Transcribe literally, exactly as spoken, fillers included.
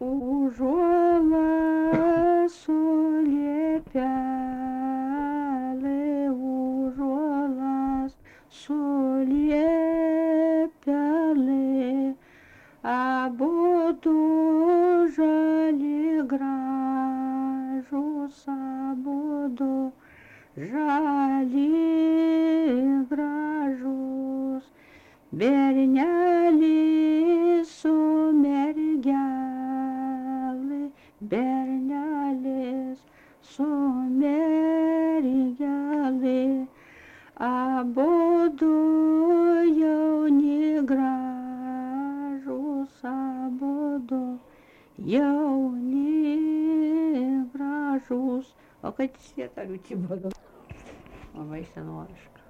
Užuola suliepelė, užuolas suliepelė, abudu žali gražūs, abudu žali gražūs, bernelis su mergelė, bernelis su mergelė, abudu jauni gražūs, abudu jauni gražūs. O kad jis vieta liūčiai buvo labai senoviška.